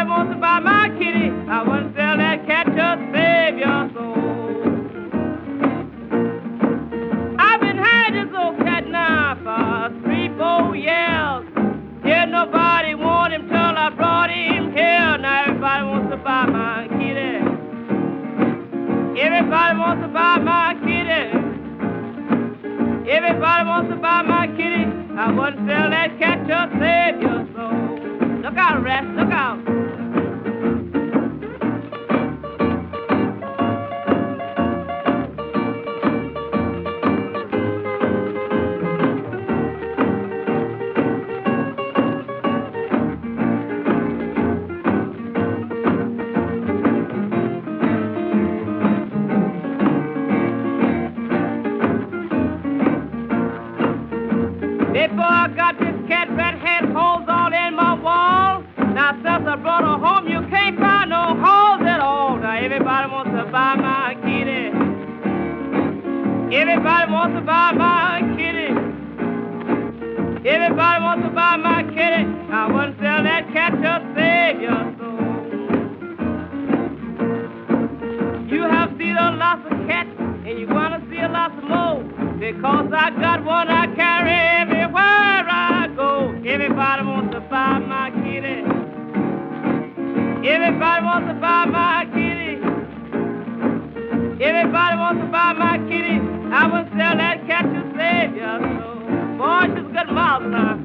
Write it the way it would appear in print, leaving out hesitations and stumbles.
wants to buy my kitty, I wouldn't sell that cat to save your soul. I've been had this old cat now for 3-4 years. Didn't nobody want him till I brought him here. Now everybody wants to buy my kitty. Everybody wants to buy my kitty. Everybody wants to buy my kitty. I wouldn't sell that cat to save your soul. Look out, Rex, look out. Before I got this cat, rat had holes all in my wall. Now since I brought her home, you can't find no holes at all. Now everybody wants to buy my kitty. Everybody wants to buy my kitty. Everybody wants to buy my kitty. I wouldn't sell that cat to save your soul. You have seen a lot of cats, and you're gonna see a lot more. Because I got one I carry everywhere I go. Everybody wants to buy my kitty. Everybody wants to buy my kitty. Everybody wants to buy my kitty. I would sell that cat to save your soul. Boy, she's a good mouth, huh?